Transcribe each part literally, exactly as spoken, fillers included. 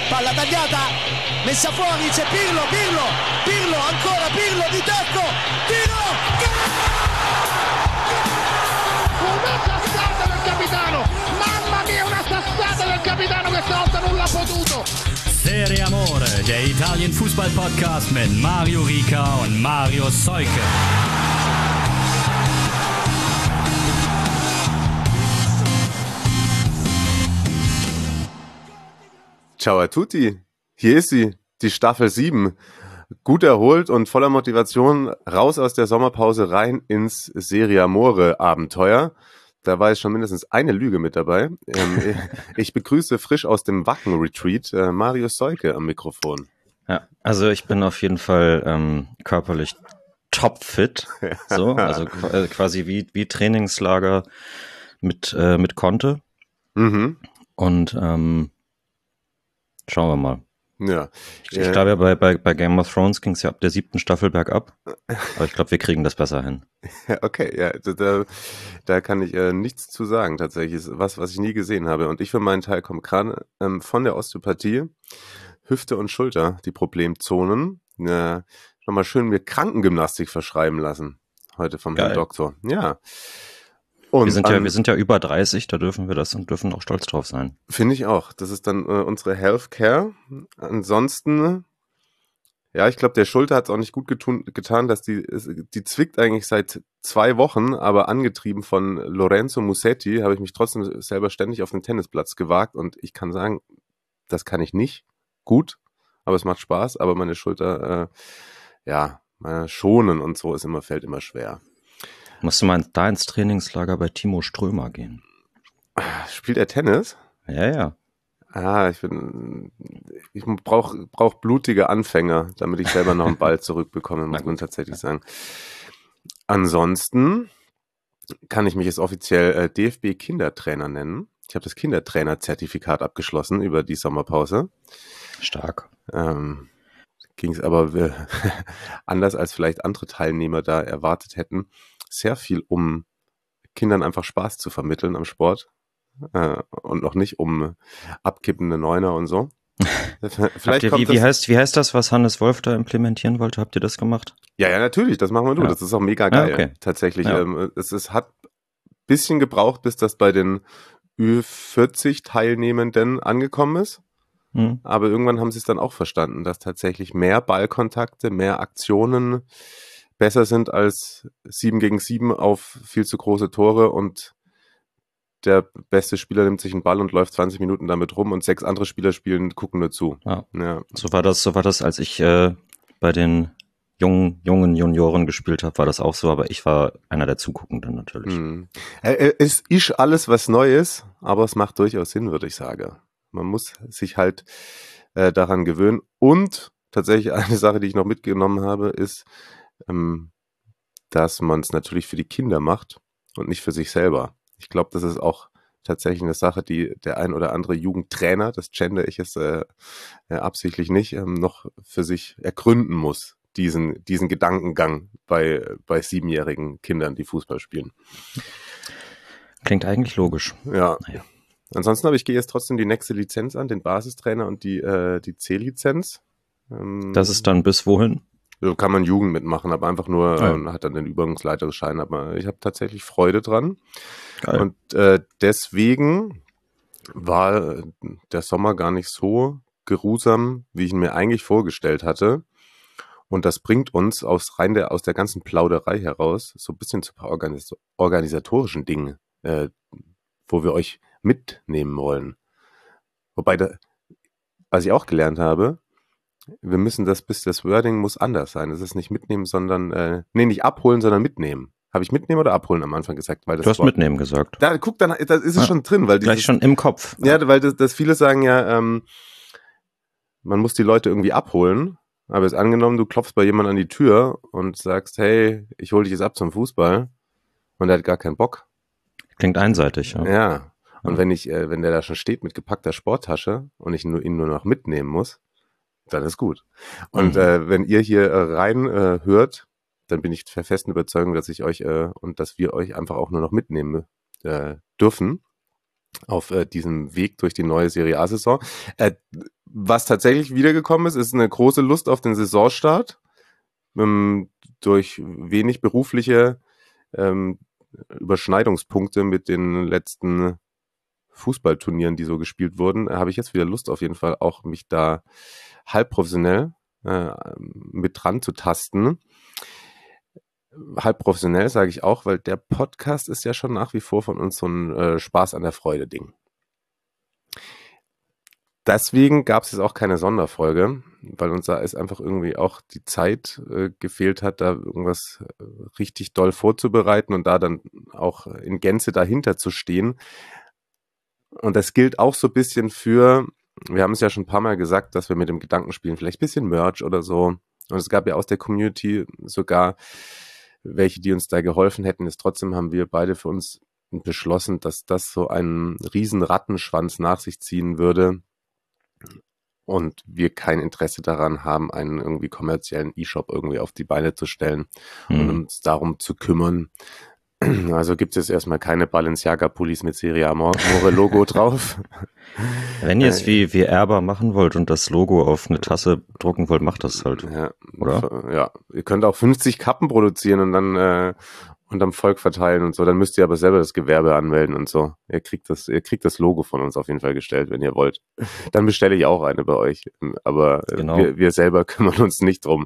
palla tagliata, messa fuori, c'è Pirlo, Pirlo, Pirlo, ancora Pirlo di tacco, tiro, una sassata del capitano, mamma mia, una sassata del capitano, questa volta non l'ha potuto. Serie Amore, der Italien-Fußball-Podcast mit Mario Rica und Mario Seuke. Ciao a tutti, hier ist sie, die Staffel sieben. Gut erholt und voller Motivation raus aus der Sommerpause rein ins Serie Amore Abenteuer. Da war jetzt schon mindestens eine Lüge mit dabei. Ähm, ich begrüße frisch aus dem Wacken-Retreat äh, Mario Seuke am Mikrofon. Ja, also ich bin auf jeden Fall ähm, körperlich topfit, so, also qu- quasi wie, wie Trainingslager mit, äh, mit Conte. Mhm. Und ähm, schauen wir mal. Ja. Ich, ich glaube ja, bei, bei, bei Game of Thrones ging es ja ab der siebten Staffel bergab. Aber ich glaube, wir kriegen das besser hin. Ja, okay, ja, da, da kann ich äh, nichts zu sagen tatsächlich. Ist was, was ich nie gesehen habe. Und ich für meinen Teil komme gerade ähm, von der Osteopathie, Hüfte und Schulter, die Problemzonen. Äh, nochmal schön mir Krankengymnastik verschreiben lassen. Heute vom Herrn Doktor. Ja. Und wir sind an, ja, wir sind ja über dreißig, da dürfen wir das und dürfen auch stolz drauf sein. Finde ich auch. Das ist dann äh, unsere Healthcare. Ansonsten, ja, ich glaube, der Schulter hat es auch nicht gut getun, getan, dass die, die zwickt eigentlich seit zwei Wochen, aber angetrieben von Lorenzo Musetti habe ich mich trotzdem selber ständig auf den Tennisplatz gewagt und ich kann sagen, das kann ich nicht gut, aber es macht Spaß, aber meine Schulter, äh, ja, meine schonen und so ist immer, fällt immer schwer. Musst du mal da ins Trainingslager bei Timo Strömer gehen. Spielt er Tennis? Ja, ja. Ah, ich bin, ich brauche brauch blutige Anfänger, damit ich selber noch einen Ball zurückbekomme, muss man tatsächlich sagen. Ansonsten kann ich mich jetzt offiziell äh, D F B-Kindertrainer nennen. Ich habe das Kindertrainer-Zertifikat abgeschlossen über die Sommerpause. Stark. Ähm, ging es aber äh, anders als vielleicht andere Teilnehmer da erwartet hätten, sehr viel um Kindern einfach Spaß zu vermitteln am Sport äh, und noch nicht um abkippende Neuner und so. Vielleicht ihr, wie, wie, heißt, wie heißt das, was Hannes Wolf da implementieren wollte? Habt ihr das gemacht? Ja, ja, natürlich, das machen wir nur. Ja. Das ist auch mega geil, ja, okay. Tatsächlich. Ja. Ähm, es, es hat ein bisschen gebraucht, bis das bei den Ü vierzig Teilnehmenden angekommen ist. Hm. Aber irgendwann haben sie es dann auch verstanden, dass tatsächlich mehr Ballkontakte, mehr Aktionen besser sind als sieben gegen sieben auf viel zu große Tore und der beste Spieler nimmt sich einen Ball und läuft zwanzig Minuten damit rum und sechs andere Spieler spielen, gucken nur zu. Ja. Ja. So war das, so war das, als ich äh, bei den jungen, jungen Junioren gespielt habe, war das auch so, aber ich war einer der Zuguckenden natürlich. Hm. Es ist alles was Neues, aber es macht durchaus Sinn, würde ich sagen. Man muss sich halt äh, daran gewöhnen und tatsächlich eine Sache, die ich noch mitgenommen habe, ist, ähm, dass man es natürlich für die Kinder macht und nicht für sich selber. Ich glaube, das ist auch tatsächlich eine Sache, die der ein oder andere Jugendtrainer, das gender ich es äh, äh, absichtlich nicht, ähm, noch für sich ergründen muss, diesen, diesen Gedankengang bei, bei siebenjährigen Kindern, die Fußball spielen. Klingt eigentlich logisch. Ja. Naja. Ansonsten habe ich gehe jetzt trotzdem die nächste Lizenz an, den Basistrainer und die, äh, die C-Lizenz. Ähm, das ist dann bis wohin? So kann man Jugend mitmachen, aber einfach nur, ja. äh, hat dann den Übungsleiterschein, aber ich habe tatsächlich Freude dran. Geil. Und äh, deswegen war der Sommer gar nicht so geruhsam, wie ich ihn mir eigentlich vorgestellt hatte. Und das bringt uns aus rein der, aus der ganzen Plauderei heraus so ein bisschen zu ein paar organis- organisatorischen Dingen, äh, wo wir euch mitnehmen wollen. Wobei, da, was ich auch gelernt habe, wir müssen das, bis das Wording muss anders sein. Es ist nicht mitnehmen, sondern, äh, nee, nicht abholen, sondern mitnehmen. Habe ich mitnehmen oder abholen am Anfang gesagt? Weil das du hast Wort, mitnehmen gesagt. Da, guck, dann, da ist es ja schon drin. Weil gleich dieses, schon im Kopf. Ja, weil das, das viele sagen ja, ähm, man muss die Leute irgendwie abholen. Aber jetzt angenommen, du klopfst bei jemandem an die Tür und sagst, hey, ich hole dich jetzt ab zum Fußball. Und der hat gar keinen Bock. Klingt einseitig, ja. Ja. Und ja. wenn ich, äh, wenn der da schon steht mit gepackter Sporttasche und ich nur, ihn nur noch mitnehmen muss, dann ist gut. Und mhm. äh, wenn ihr hier äh, rein äh, hört, dann bin ich der festen Überzeugung, dass ich euch äh, und dass wir euch einfach auch nur noch mitnehmen äh, dürfen auf äh, diesem Weg durch die neue Serie A-Saison. Äh, was tatsächlich wiedergekommen ist, ist eine große Lust auf den Saisonstart. Ähm, durch wenig berufliche ähm, Überschneidungspunkte mit den letzten Fußballturnieren, die so gespielt wurden, habe ich jetzt wieder Lust auf jeden Fall auch, mich da halb professionell äh, mit dran zu tasten. Halb professionell sage ich auch, weil der Podcast ist ja schon nach wie vor von uns so ein äh, Spaß an der Freude-Ding. Deswegen gab es jetzt auch keine Sonderfolge, weil uns da ist einfach irgendwie auch die Zeit äh, gefehlt hat, da irgendwas äh, richtig doll vorzubereiten und da dann auch in Gänze dahinter zu stehen. Und das gilt auch so ein bisschen für, wir haben es ja schon ein paar Mal gesagt, dass wir mit dem Gedanken spielen, vielleicht ein bisschen Merch oder so. Und es gab ja aus der Community sogar welche, die uns da geholfen hätten. Ist trotzdem haben wir beide für uns beschlossen, dass das so einen riesen Rattenschwanz nach sich ziehen würde. Und wir kein Interesse daran haben, einen irgendwie kommerziellen E-Shop irgendwie auf die Beine zu stellen mhm. und uns darum zu kümmern. Also gibt es jetzt erstmal keine Balenciaga-Pullis mit Serie Amore-Logo drauf. Wenn ihr es wie, wie Erber machen wollt und das Logo auf eine Tasse drucken wollt, macht das halt, ja, oder? Ja, ihr könnt auch fünfzig Kappen produzieren und dann äh, unterm Volk verteilen und so. Dann müsst ihr aber selber das Gewerbe anmelden und so. Ihr kriegt das, ihr kriegt das Logo von uns auf jeden Fall gestellt, wenn ihr wollt. Dann bestelle ich auch eine bei euch. Aber genau. wir, wir selber kümmern uns nicht drum.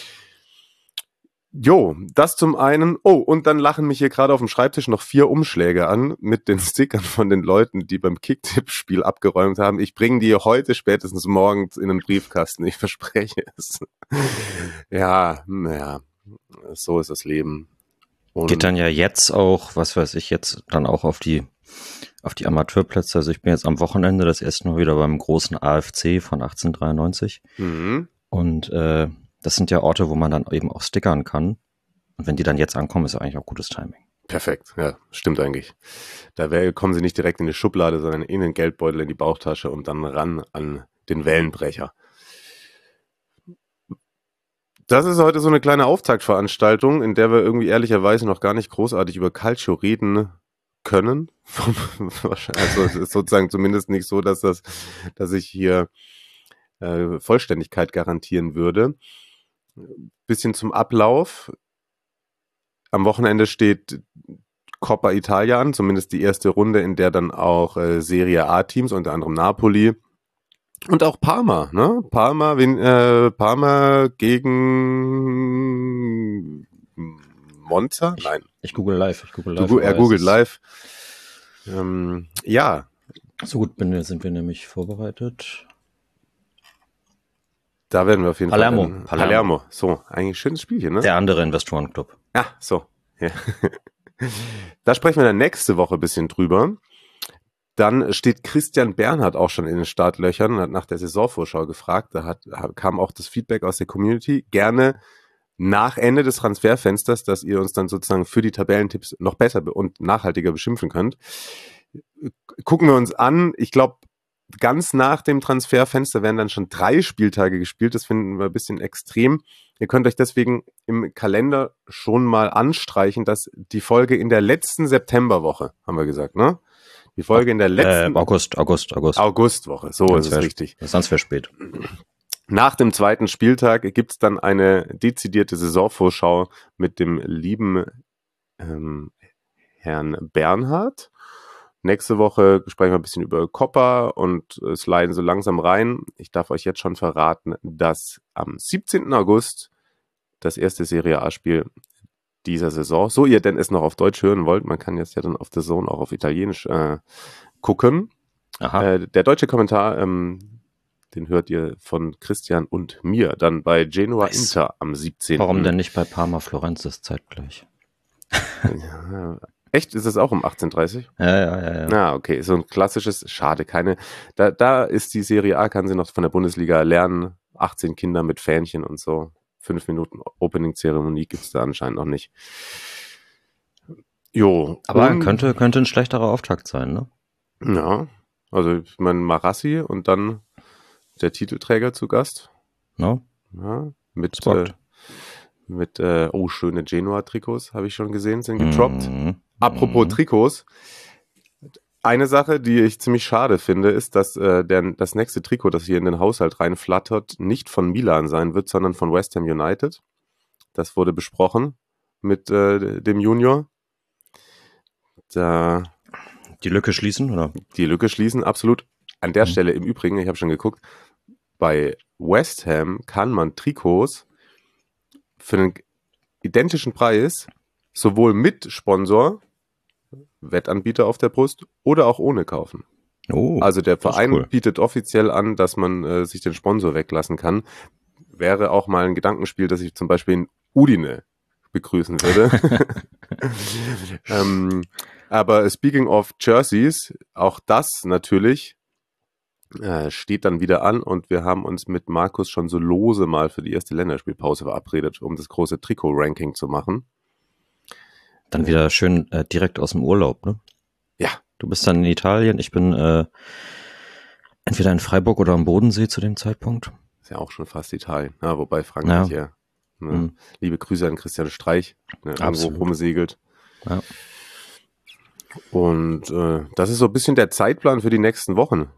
Jo, das zum einen. Oh, und dann lachen mich hier gerade auf dem Schreibtisch noch vier Umschläge an mit den Stickern von den Leuten, die beim Kicktipp-Spiel abgeräumt haben. Ich bringe die heute spätestens morgens in den Briefkasten. Ich verspreche es. Ja, naja, so ist das Leben. Und geht dann ja jetzt auch, was weiß ich, jetzt dann auch auf die auf die Amateurplätze. Also ich bin jetzt am Wochenende das erste Mal wieder beim großen A F C von achtzehnhundertdreiundneunzig. Mhm. Und äh, das sind ja Orte, wo man dann eben auch stickern kann. Und wenn die dann jetzt ankommen, ist ja eigentlich auch gutes Timing. Perfekt, ja, stimmt eigentlich. Da wär, kommen sie nicht direkt in die Schublade, sondern in den Geldbeutel, in die Bauchtasche und dann ran an den Wellenbrecher. Das ist heute so eine kleine Auftaktveranstaltung, in der wir irgendwie ehrlicherweise noch gar nicht großartig über Calcio reden können. Also es ist sozusagen zumindest nicht so, dass das, dass ich hier äh, Vollständigkeit garantieren würde. Bisschen zum Ablauf. Am Wochenende steht Coppa Italia an, zumindest die erste Runde, in der dann auch äh, Serie A-Teams, unter anderem Napoli und auch Parma, ne? Parma, äh, Parma gegen Monza? Ich, Nein. Ich google live. Ich google live. Du, er googelt live. Ähm, ja. So gut bin, sind wir nämlich vorbereitet. Da werden wir auf jeden Palermo. Fall. Palermo. Palermo. So, eigentlich schönes Spielchen, ne? Der andere Investorenclub. Ja, so. Ja. Da sprechen wir dann nächste Woche ein bisschen drüber. Dann steht Christian Bernhard auch schon in den Startlöchern und hat nach der Saisonvorschau gefragt. Da hat, kam auch das Feedback aus der Community. Gerne nach Ende des Transferfensters, dass ihr uns dann sozusagen für die Tabellentipps noch besser und nachhaltiger beschimpfen könnt. Gucken wir uns an. Ich glaube, ganz nach dem Transferfenster werden dann schon drei Spieltage gespielt. Das finden wir ein bisschen extrem. Ihr könnt euch deswegen im Kalender schon mal anstreichen, dass die Folge in der letzten Septemberwoche, haben wir gesagt, ne? Die Folge in der letzten... Äh, August, August, August. Augustwoche, so ist es richtig. Sonst wäre spät. Nach dem zweiten Spieltag gibt es dann eine dezidierte Saisonvorschau mit dem lieben ähm, Herrn Bernhard. Nächste Woche sprechen wir ein bisschen über Coppa und äh, sliden so langsam rein. Ich darf euch jetzt schon verraten, dass am siebzehnten August das erste Serie A-Spiel dieser Saison, so ihr denn es noch auf Deutsch hören wollt, man kann jetzt ja dann auf The Zone auch auf Italienisch äh, gucken. Aha. Äh, der deutsche Kommentar, ähm, den hört ihr von Christian und mir, dann bei Genoa nice. Inter am siebzehnten Warum denn nicht bei Parma Florenz ist zeitgleich? Ja, echt? Ist es auch um achtzehn Uhr dreißig? Ja, ja, ja. ja. Ah, okay. So ein klassisches, schade, keine. Da, da ist die Serie A, kann sie noch von der Bundesliga lernen. achtzehn Kinder mit Fähnchen und so. Fünf Minuten Opening-Zeremonie gibt es da anscheinend noch nicht. Jo. Aber um, könnte, könnte ein schlechterer Auftakt sein, ne? Ja. Also, ich meine, Marassi und dann der Titelträger zu Gast. No? Ja. Mit, äh, mit äh, oh, schöne Genua-Trikots, habe ich schon gesehen, sind getroppt. Mm. Apropos mm. Trikots. Eine Sache, die ich ziemlich schade finde, ist, dass äh, der, das nächste Trikot, das hier in den Haushalt reinflattert, nicht von Milan sein wird, sondern von West Ham United. Das wurde besprochen mit äh, dem Junior. Da die Lücke schließen, oder? Die Lücke schließen, absolut. An der mhm. Stelle im Übrigen, ich habe schon geguckt, bei West Ham kann man Trikots für einen identischen Preis sowohl mit Sponsor, Wettanbieter auf der Brust oder auch ohne kaufen. Oh, also der Verein cool. bietet offiziell an, dass man äh, sich den Sponsor weglassen kann. Wäre auch mal ein Gedankenspiel, dass ich zum Beispiel in Udine begrüßen würde. ähm, aber speaking of Jerseys, auch das natürlich äh, steht dann wieder an und wir haben uns mit Markus schon so lose mal für die erste Länderspielpause verabredet, um das große Trikot-Ranking zu machen. Dann wieder schön äh, direkt aus dem Urlaub, ne? Ja. Du bist dann in Italien, ich bin äh, entweder in Freiburg oder am Bodensee zu dem Zeitpunkt. Ist ja auch schon fast Italien, ja, wobei Frankreich ja, ja ne, mhm. liebe Grüße an Christian Streich, ne, irgendwo rumsegelt. Ja. Und äh, das ist so ein bisschen der Zeitplan für die nächsten Wochen.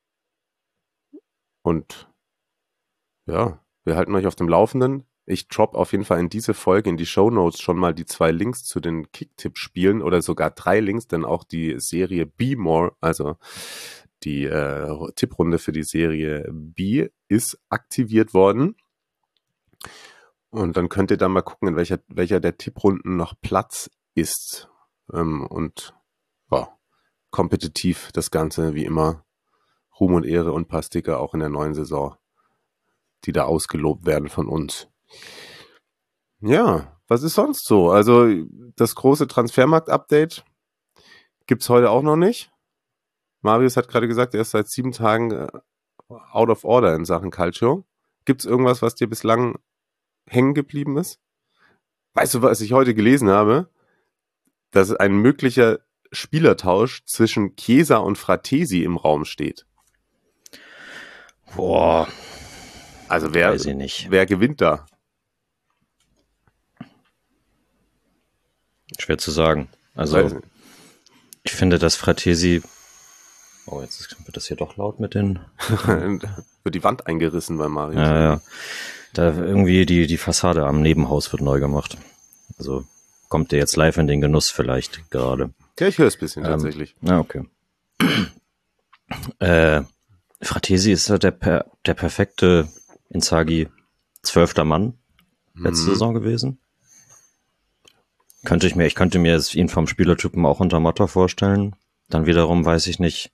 Und ja, wir halten euch auf dem Laufenden. Ich drop auf jeden Fall in diese Folge, in die Shownotes schon mal die zwei Links zu den Kicktipp-Spielen oder sogar drei Links, denn auch die Serie Be More, also die äh, Tipprunde für die Serie B ist aktiviert worden. Und dann könnt ihr da mal gucken, in welcher, welcher der Tipprunden noch Platz ist. Ähm, und ja, kompetitiv das Ganze wie immer. Ruhm und Ehre und paar Sticker auch in der neuen Saison, die da ausgelobt werden von uns. Ja, was ist sonst so? Also das große Transfermarkt-Update gibt's heute auch noch nicht. Marius hat gerade gesagt, er ist seit sieben Tagen out of order in Sachen Calcio. Gibt's irgendwas, was dir bislang hängen geblieben ist? Weißt du, was ich heute gelesen habe? Dass ein möglicher Spielertausch zwischen Chiesa und Fratesi im Raum steht. Boah. Also wer, weiß ich nicht. Wer gewinnt da? Schwer zu sagen. Also ich finde, dass Fratesi... Oh, jetzt wird das hier doch laut mit den... wird die Wand eingerissen bei Mario. Ja, ja. Da irgendwie die, die Fassade am Nebenhaus wird neu gemacht. Also kommt der jetzt live in den Genuss vielleicht gerade. Ja, ich höre es ein bisschen ähm, tatsächlich. Ja, okay. äh, Fratesi ist ja der, per, der perfekte Inzaghi zwölfter Mann letzte mhm. Saison gewesen. Könnte ich mir, ich könnte mir ihn vom Spielertypen auch unter Motta vorstellen. Dann wiederum weiß ich nicht,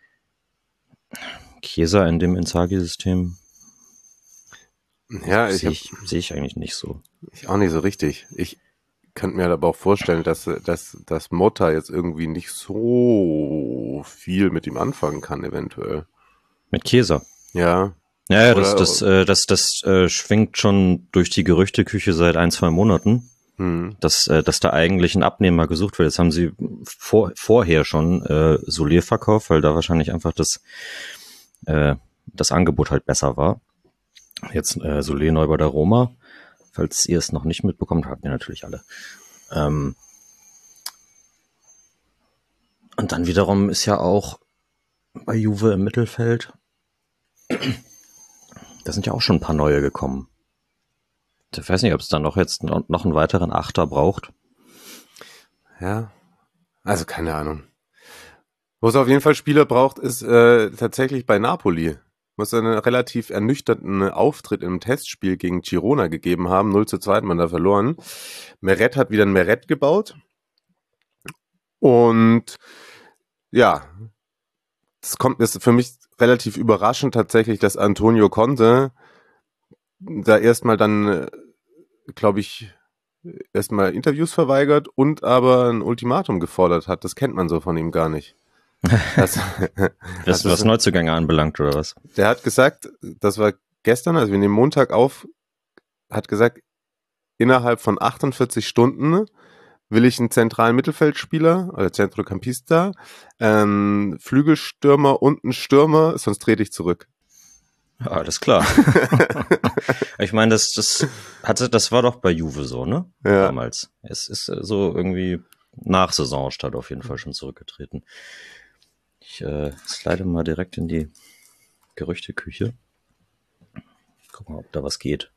Chiesa in dem Inzaghi-System. Ja, ich sehe ich, seh ich eigentlich nicht so. Ich auch nicht so richtig. Ich könnte mir aber auch vorstellen, dass, dass, dass Motta jetzt irgendwie nicht so viel mit ihm anfangen kann, eventuell. Mit Chiesa? Ja. Ja, ja, das, das, äh, das, das äh, schwingt schon durch die Gerüchteküche seit ein, zwei Monaten, hm. dass, äh, dass da eigentlich ein Abnehmer gesucht wird. Jetzt haben sie vor, vorher schon äh, Soler verkauft, weil da wahrscheinlich einfach das, äh, das Angebot halt besser war. Jetzt äh, Soler neu bei der Roma. Falls ihr es noch nicht mitbekommt, habt ihr natürlich alle. Ähm und dann wiederum ist ja auch bei Juve im Mittelfeld, da sind ja auch schon ein paar neue gekommen. Ich weiß nicht, ob es da noch jetzt noch einen weiteren Achter braucht. Ja, also keine Ahnung. Wo es auf jeden Fall Spieler braucht, ist äh, tatsächlich bei Napoli. Muss einen relativ ernüchternden Auftritt im Testspiel gegen Girona gegeben haben. null zu zwei hat man da verloren. Meret hat wieder ein Meret gebaut. Und ja, das kommt ist für mich relativ überraschend tatsächlich, dass Antonio Conte da erstmal dann, glaube ich, erstmal Interviews verweigert und aber ein Ultimatum gefordert hat. Das kennt man so von ihm gar nicht. Das, das was Neuzugänge anbelangt, oder was? Der hat gesagt, das war gestern, also wir nehmen Montag auf, hat gesagt, innerhalb von achtundvierzig Stunden will ich einen zentralen Mittelfeldspieler oder Centrocampista, einen Flügelstürmer und einen Stürmer, sonst trete ich zurück. Ja, alles klar. Ich meine, das, das hatte, das war doch bei Juve so, ne? Ja. Damals. Es ist so irgendwie nach Saisonstart auf jeden Fall schon zurückgetreten. Ich äh, slide mal direkt in die Gerüchteküche. Gucken mal, ob da was geht.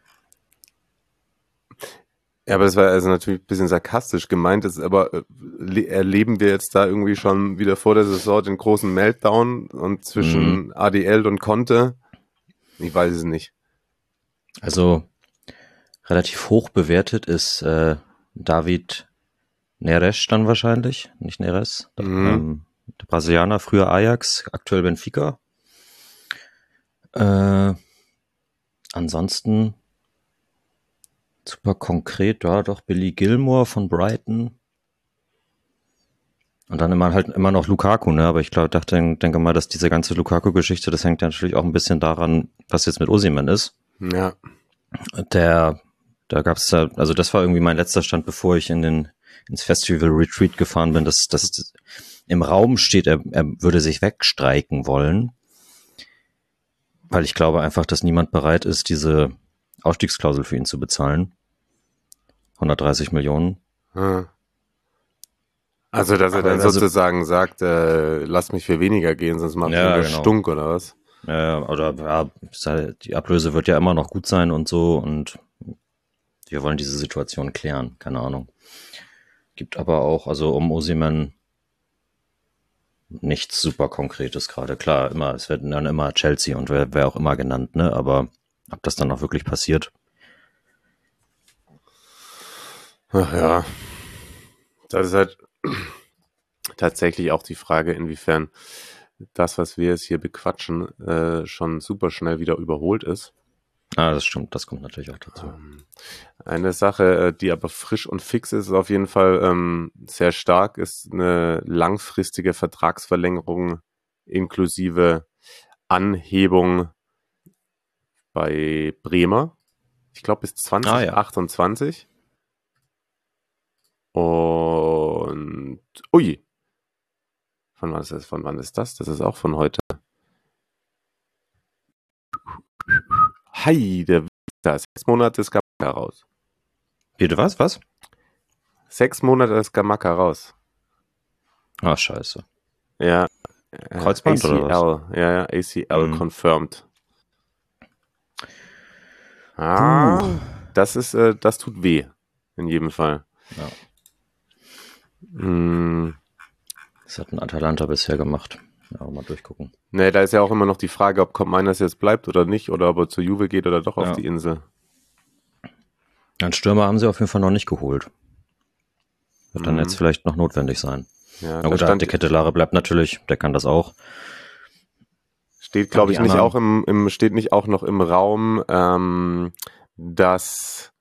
Ja, aber das war also natürlich ein bisschen sarkastisch gemeint, ist, aber äh, erleben wir jetzt da irgendwie schon wieder vor der Saison den großen Meltdown und zwischen mhm. A D L und Conte? Ich weiß es nicht. Also relativ hoch bewertet ist äh, David Neres dann wahrscheinlich, nicht Neres. Mhm. Ähm, der Brasilianer, früher Ajax, aktuell Benfica. Äh, ansonsten super konkret, ja doch, Billy Gilmore von Brighton. Und dann immer halt immer noch Lukaku, ne? Aber ich glaube, dachte, denke mal, dass diese ganze Lukaku-Geschichte, das hängt ja natürlich auch ein bisschen daran, was jetzt mit Osimhen ist. Ja. Der, da gab's da, also das war irgendwie mein letzter Stand, bevor ich in den ins Festival Retreat gefahren bin, dass das im Raum steht, er, er würde sich wegstreiken wollen, weil ich glaube einfach, dass niemand bereit ist, diese Ausstiegsklausel für ihn zu bezahlen. hundertdreißig Millionen. Hm. Also, dass er dann also, sozusagen sagt, äh, lass mich für weniger gehen, sonst macht ja, er genau. Stunk oder was? Ja, oder ja, die Ablöse wird ja immer noch gut sein und so und wir wollen diese Situation klären, keine Ahnung. Gibt aber auch, also um Osimhen nichts super Konkretes gerade. Klar, immer, es werden dann immer Chelsea und wer, wer auch immer genannt, ne? Aber ob das dann auch wirklich passiert? Ach ja, das ist halt tatsächlich auch die Frage, inwiefern das, was wir jetzt hier bequatschen, äh, schon super schnell wieder überholt ist. Ah, das stimmt, das kommt natürlich auch dazu. Eine Sache, die aber frisch und fix ist, auf jeden Fall ähm, sehr stark, ist eine langfristige Vertragsverlängerung inklusive Anhebung bei Bremer. Ich glaube bis zwanzig achtundzwanzig. Ah, ja. Und ui, von wann ist das? Von wann ist das? Das ist auch von heute. Hi, der da sechs Monate ist Gamaka raus. Bitte was? Was? Sechs Monate ist Gamaka raus. Ah, scheiße. Ja. Kreuzband A C L, oder was? Ja, ja, A C L mhm. confirmed. Ah, uh. das ist, äh, das tut weh. In jedem Fall. Ja. Mm. Das hat ein Atalanta bisher gemacht. Ja, mal durchgucken. Ne, da ist ja auch immer noch die Frage, ob Koopmeiners jetzt bleibt oder nicht, oder ob er zur Juve geht oder doch auf ja. die Insel. Einen Stürmer haben sie auf jeden Fall noch nicht geholt. Wird dann mhm. jetzt vielleicht noch notwendig sein. Ja, Na gut, der Kettelare bleibt natürlich, der kann das auch. Steht, glaube ich, nicht auch im, im, steht nicht auch noch im Raum, ähm, dass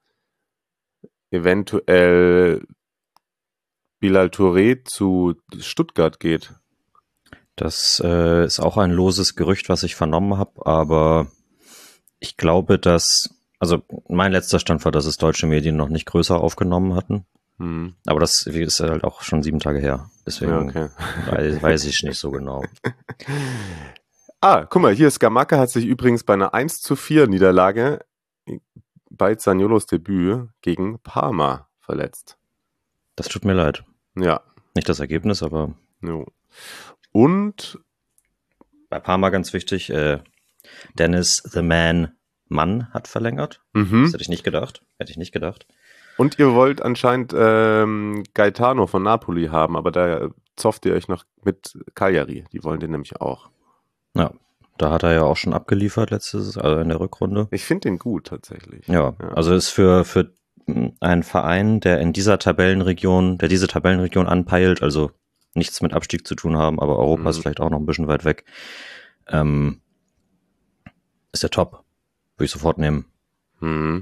eventuell Bilal Touré zu Stuttgart geht. Das äh, ist auch ein loses Gerücht, was ich vernommen habe, aber ich glaube, dass, also mein letzter Stand war, dass es deutsche Medien noch nicht größer aufgenommen hatten. Hm. Aber das ist halt auch schon sieben Tage her. Deswegen ja, okay. weiß, weiß ich nicht so genau. Ah, guck mal, hier Scamacca hat sich übrigens bei einer eins zu vier Niederlage bei Zaniolo's Debüt gegen Parma verletzt. Das tut mir leid. Ja. Nicht das Ergebnis, aber... Jo. Und bei Parma ganz wichtig, äh, Dennis the Man Mann hat verlängert. Mhm. Das hätte ich nicht gedacht. Hätte ich nicht gedacht. Und ihr wollt anscheinend ähm, Gaetano von Napoli haben, aber da zofft ihr euch noch mit Cagliari. Die wollen den nämlich auch. Ja, da hat er ja auch schon abgeliefert letztes, also in der Rückrunde. Ich finde den gut tatsächlich. Ja, ja, also ist für, für einen Verein, der in dieser Tabellenregion, der diese Tabellenregion anpeilt, also nichts mit Abstieg zu tun haben, aber Europa mhm. ist vielleicht auch noch ein bisschen weit weg. Ähm, ist der top. Würde ich sofort nehmen. Mhm.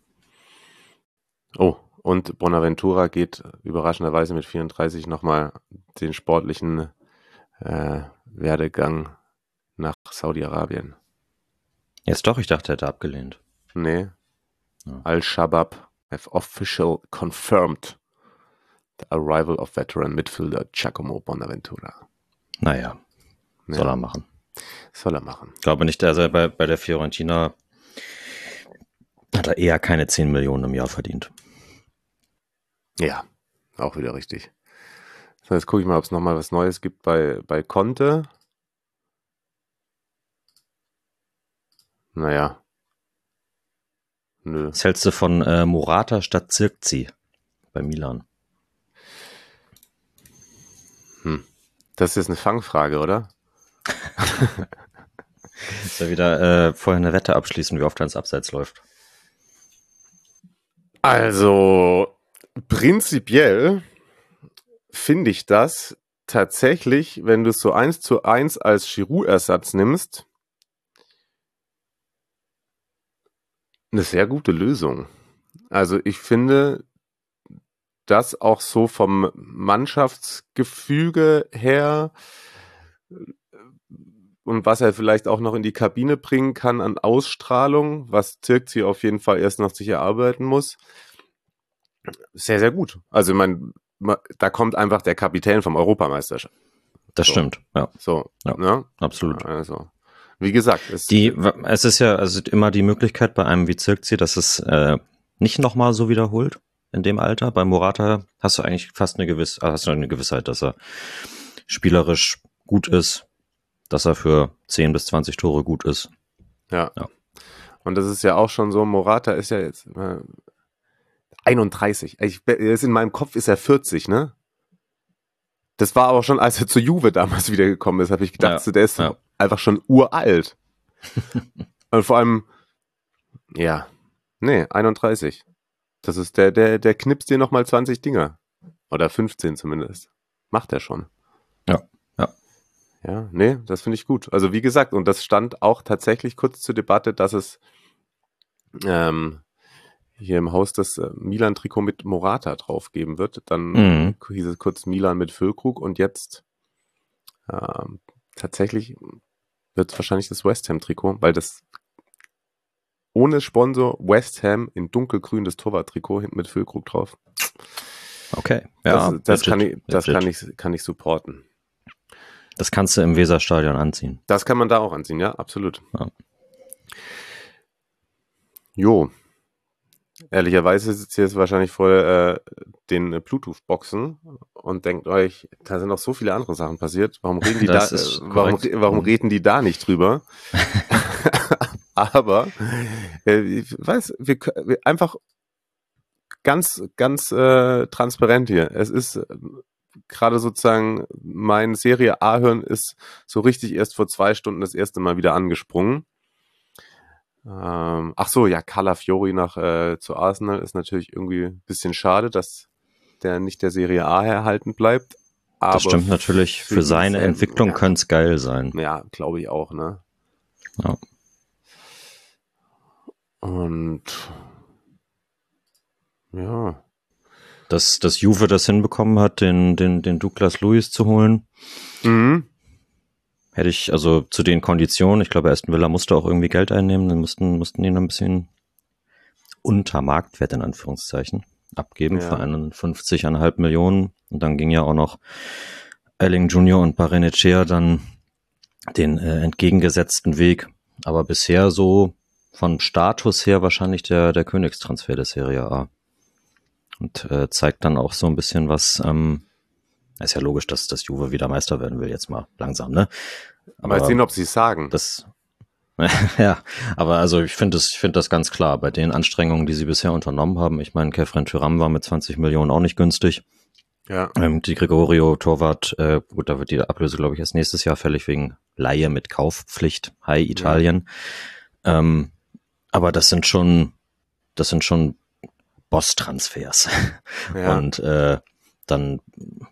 Oh, und Bonaventura geht überraschenderweise mit vierunddreißig nochmal den sportlichen äh, Werdegang nach Saudi-Arabien. Jetzt doch, ich dachte, er hätte abgelehnt. Nee. Ja. Al-Shabab have official confirmed the arrival of veteran midfielder Giacomo Bonaventura. Naja, ja. soll er machen. Soll er machen. Ich glaube nicht, also bei, bei der Fiorentina hat er eher keine zehn Millionen im Jahr verdient. Ja, auch wieder richtig. So, jetzt gucke ich mal, ob es nochmal was Neues gibt bei, bei Conte. Naja. Nö. Was hältst du von äh, Morata statt Zirkzee bei Milan? Hm. Das ist jetzt eine Fangfrage, oder? Ist ja wieder äh, vorher eine Wette abschließen, wie oft er ins Abseits läuft. Also, prinzipiell finde ich das tatsächlich, wenn du es so eins zu eins als Giroud-Ersatz nimmst, eine sehr gute Lösung. Also ich finde, das auch so vom Mannschaftsgefüge her und was er vielleicht auch noch in die Kabine bringen kann an Ausstrahlung, was Zirkzee auf jeden Fall erst noch sich erarbeiten muss, sehr, sehr gut. Also ich meine, da kommt einfach der Kapitän vom Europameisterschaft. Das so. Stimmt, ja. So, ja, ne? Absolut. Also, wie gesagt, es, die, es ist ja also immer die Möglichkeit bei einem wie Zirkzee, dass es äh, nicht nochmal so wiederholt in dem Alter. Bei Morata hast du eigentlich fast eine gewisse, hast du eine Gewissheit, dass er spielerisch gut ist, dass er für zehn bis zwanzig Tore gut ist. Ja. ja. Und das ist ja auch schon so, Morata ist ja jetzt äh, einunddreißig. Ich, ist in meinem Kopf ist er vierzig, ne? Das war aber schon, als er zur Juve damals wiedergekommen ist, habe ich gedacht, ja, so, der ist ja. einfach schon uralt. Und vor allem, ja, nee, einunddreißig. Das ist der, der, der knipst dir nochmal zwanzig Dinger. Oder fünfzehn zumindest. Macht er schon. Ja, ja. Ja, nee, das finde ich gut. Also wie gesagt, und das stand auch tatsächlich kurz zur Debatte, dass es ähm, hier im Haus das äh, Milan-Trikot mit Morata drauf geben wird. Dann mhm. hieß es kurz Milan mit Füllkrug und jetzt ähm, tatsächlich wird es wahrscheinlich das West Ham-Trikot, weil das ohne Sponsor West Ham in dunkelgrün das Torwart-Trikot hinten mit Füllkrug drauf. Okay, ja. Das, das, kann, ich, das kann, ich, kann ich supporten. Das kannst du im Weserstadion anziehen. Das kann man da auch anziehen, ja, absolut. Ja. Jo. Ehrlicherweise sitzt ihr jetzt wahrscheinlich vor äh, den äh, Bluetooth-Boxen und denkt euch, da sind noch so viele andere Sachen passiert. Warum reden die da? Äh, warum, warum reden die da nicht drüber? Aber äh, ich weiß, wir, wir einfach ganz, ganz äh, transparent hier. Es ist äh, gerade sozusagen mein Serie A-Hören ist so richtig erst vor zwei Stunden das erste Mal wieder angesprungen. Ähm, ach so, ja, Calafiori nach äh, zu Arsenal ist natürlich irgendwie ein bisschen schade, dass der nicht der Serie A erhalten bleibt. Aber das stimmt natürlich. Für, für seine Fan, Entwicklung ja, könnte es geil sein. Ja, glaube ich auch, ne? Ja. Und ja. Dass, dass Juve das hinbekommen hat, den, den, den Douglas Luiz zu holen. Mhm. Hätte ich, also zu den Konditionen, ich glaube, Aston Villa musste auch irgendwie Geld einnehmen, dann mussten, mussten ihn ein bisschen unter Marktwert in Anführungszeichen abgeben ja. für einundfünfzig Komma fünf Millionen. Und dann ging ja auch noch Elling Junior und Barrenechea dann den äh, entgegengesetzten Weg. Aber bisher so von Status her wahrscheinlich der, der Königstransfer der Serie A. Und äh, zeigt dann auch so ein bisschen was, ähm, ist ja logisch, dass das Juve wieder Meister werden will, jetzt mal langsam, ne? Aber mal sehen, ob sie es sagen. Das, ja, aber also ich finde das, ich finde das ganz klar, bei den Anstrengungen, die sie bisher unternommen haben. Ich meine, Kefren Thuram war mit zwanzig Millionen auch nicht günstig. Ja. Ähm, die Gregorio Torwart, äh, gut, da wird die Ablöse, glaube ich, erst nächstes Jahr fällig wegen Leihe mit Kaufpflicht. Hi, Italien. Ja. Ähm, aber das sind schon, das sind schon Boss-Transfers. Ja. Und äh, dann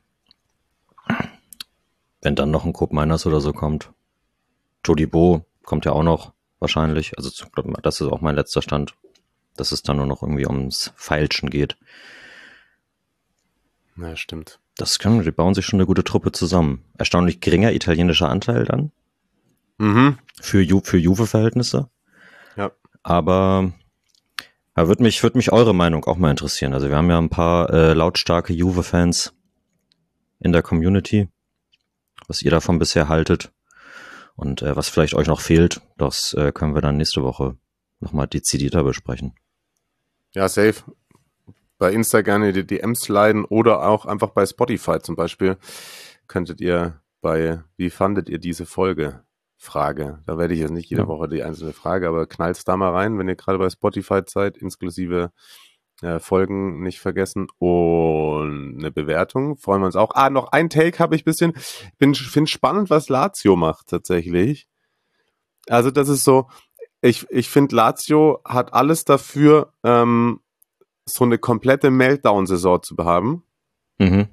wenn dann noch ein Koop Miners oder so kommt. Todibo kommt ja auch noch wahrscheinlich. Also das ist auch mein letzter Stand, dass es dann nur noch irgendwie ums Feilschen geht. Ja, stimmt. Das können, die bauen sich schon eine gute Truppe zusammen. Erstaunlich geringer italienischer Anteil dann. Mhm. Für, Ju, für Juve-Verhältnisse. Ja. Aber ja, würde mich, würd mich eure Meinung auch mal interessieren. Also wir haben ja ein paar äh, lautstarke Juve-Fans in der Community. Was ihr davon bisher haltet und äh, was vielleicht euch noch fehlt, das äh, können wir dann nächste Woche nochmal dezidierter besprechen. Ja, safe. bei Insta gerne die D Ms sliden oder auch einfach bei Spotify zum Beispiel könntet ihr bei Wie fandet ihr diese Folge? Frage. Da werde ich jetzt nicht jede ja. Woche die einzelne Frage, aber knallt's da mal rein, wenn ihr gerade bei Spotify seid, inklusive äh, Folgen nicht vergessen und eine Bewertung, freuen wir uns auch. Ah, noch ein Take habe ich ein bisschen, ich finde spannend, was Lazio macht tatsächlich. Also das ist so, ich, ich finde Lazio hat alles dafür, ähm, so eine komplette Meltdown-Saison zu haben. Mhm.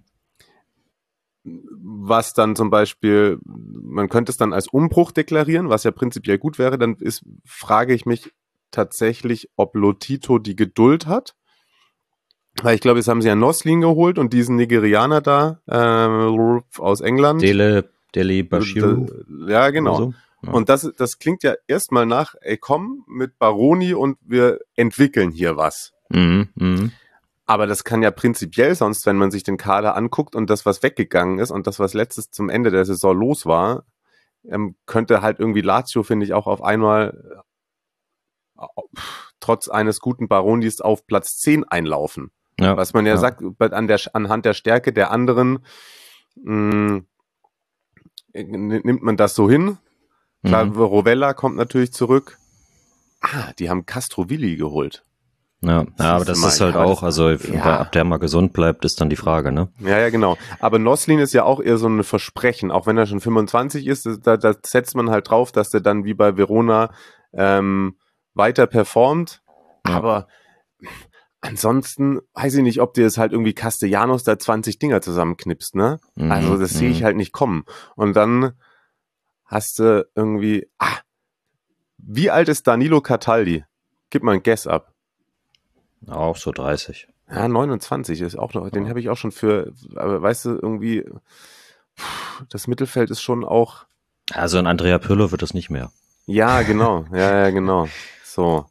Was dann zum Beispiel, man könnte es dann als Umbruch deklarieren, was ja prinzipiell gut wäre, dann ist, frage ich mich tatsächlich, ob Lotito die Geduld hat, weil ich glaube, jetzt haben sie ja Noslin geholt und diesen Nigerianer da äh, aus England. Dele, Dele Bashiru. Ja, genau. So. Ja. Und das, das klingt ja erstmal nach, ey komm, mit Baroni und wir entwickeln hier was. Mhm, mhm. Aber das kann ja prinzipiell sonst, wenn man sich den Kader anguckt und das, was weggegangen ist und das, was letztes zum Ende der Saison los war, ähm, könnte halt irgendwie Lazio, finde ich, auch auf einmal äh, trotz eines guten Baronis auf Platz zehn einlaufen. Ja, was man ja, ja. sagt, an der, anhand der Stärke der anderen mh, nimmt man das so hin. Klar, mhm. Rovella kommt natürlich zurück. Ah, die haben Castrovilli geholt. Ja, ja, aber das ist halt auch, also ja. ab der mal gesund bleibt, ist dann die Frage, ne? Ja, ja, genau. Aber Noslin ist ja auch eher so ein Versprechen, auch wenn er schon fünfundzwanzig ist, da, da setzt man halt drauf, dass der dann wie bei Verona ähm, weiter performt. Ja. Aber ansonsten weiß ich nicht, ob dir es halt irgendwie Castellanos da zwanzig Dinger zusammenknipst, ne? Mhm. Also das mhm. sehe ich halt nicht kommen. Und dann hast du irgendwie, ah, wie alt ist Danilo Cataldi? Gib mal ein Guess ab. Auch so dreißig. Ja, neunundzwanzig ist auch noch, den ja. habe ich auch schon für, aber weißt du, irgendwie, das Mittelfeld ist schon auch. Also ein Andrea Pirlo wird es nicht mehr. Ja, genau, ja, ja, genau. So.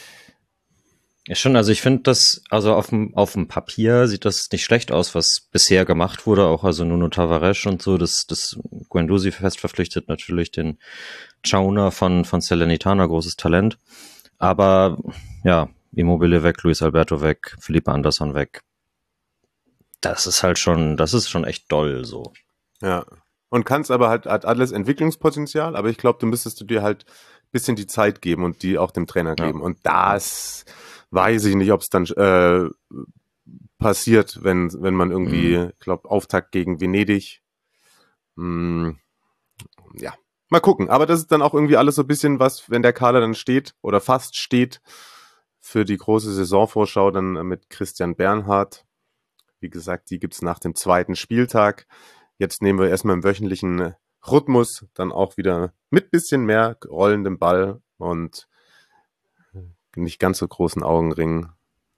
Ja, schon, also ich finde das, also auf dem, auf dem Papier sieht das nicht schlecht aus, was bisher gemacht wurde, auch also Nuno Tavares und so, das, das Guendouzi fest verpflichtet, natürlich den Chauna von, von Salernitana, großes Talent. Aber, ja, Immobile weg, Luis Alberto weg, Felipe Anderson weg. Das ist halt schon, das ist schon echt doll so. Ja. Und kannst aber halt, hat alles Entwicklungspotenzial, aber ich glaube, du müsstest du dir halt ein bisschen die Zeit geben und die auch dem Trainer geben. Ja. Und das weiß ich nicht, ob es dann äh, passiert, wenn, wenn man irgendwie, mhm. ich glaube, Auftakt gegen Venedig. Hm, ja. Mal gucken. Aber das ist dann auch irgendwie alles so ein bisschen was, wenn der Kader dann steht oder fast steht, für die große Saisonvorschau dann mit Christian Bernhard. Wie gesagt, die gibt's nach dem zweiten Spieltag. Jetzt nehmen wir erstmal im wöchentlichen Rhythmus dann auch wieder mit bisschen mehr rollendem Ball und nicht ganz so großen Augenringen.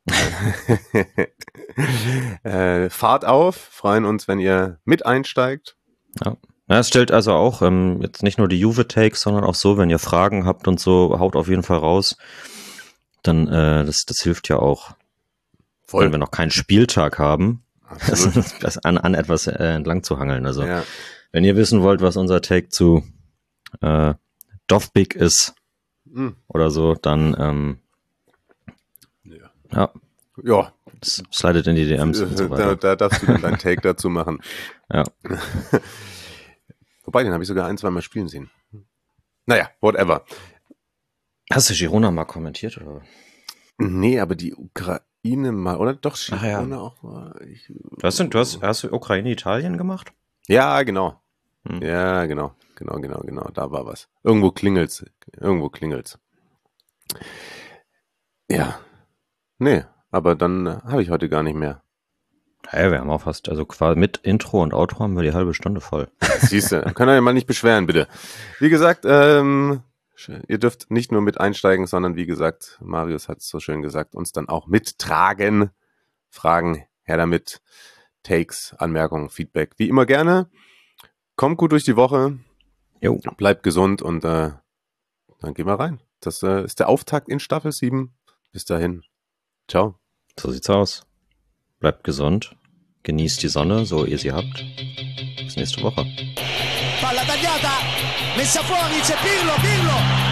äh, Fahrt auf, freuen uns, wenn ihr mit einsteigt. Ja. Ja, es stellt also auch ähm, jetzt nicht nur die Juve-Takes, sondern auch so, wenn ihr Fragen habt und so, haut auf jeden Fall raus. Dann, äh, das, das hilft ja auch, voll, wenn wir noch keinen Spieltag haben, das an, an etwas äh, entlang zu hangeln. Also, ja. Wenn ihr wissen wollt, was unser Take zu äh, Dovbik ist mhm. oder so, dann ähm, ja. ja. Ja. Slidet in die D Ms und so weiter. Da, da darfst du dann deinen Take dazu machen. Ja. Wobei, den habe ich sogar ein, zwei Mal spielen sehen. Naja, whatever. Hast du Girona mal kommentiert, oder? Nee, aber die Ukraine mal, oder? Doch, Girona ja. auch mal. Ich, du hast, du hast, hast du Ukraine-Italien gemacht? Ja, genau. Hm. Ja, genau. Genau, genau, genau. Da war was. Irgendwo klingelt's. Irgendwo klingelt's. Ja. Nee, aber dann äh, habe ich heute gar nicht mehr. Hey, wir haben auch fast, also quasi mit Intro und Outro haben wir die halbe Stunde voll. Siehst du, kann er mal nicht beschweren, bitte. Wie gesagt, ähm, ihr dürft nicht nur mit einsteigen, sondern wie gesagt, Marius hat es so schön gesagt, uns dann auch mittragen. Fragen, her damit, Takes, Anmerkungen, Feedback, wie immer gerne. Kommt gut durch die Woche, jo. Bleibt gesund und äh, dann gehen wir rein. Das äh, ist der Auftakt in Staffel sieben. Bis dahin, ciao. So sieht's aus. Bleibt gesund, genießt die Sonne, so ihr sie habt. Bis nächste Woche. Palla tagliata, messa fuori, c'è Pirlo, Pirlo.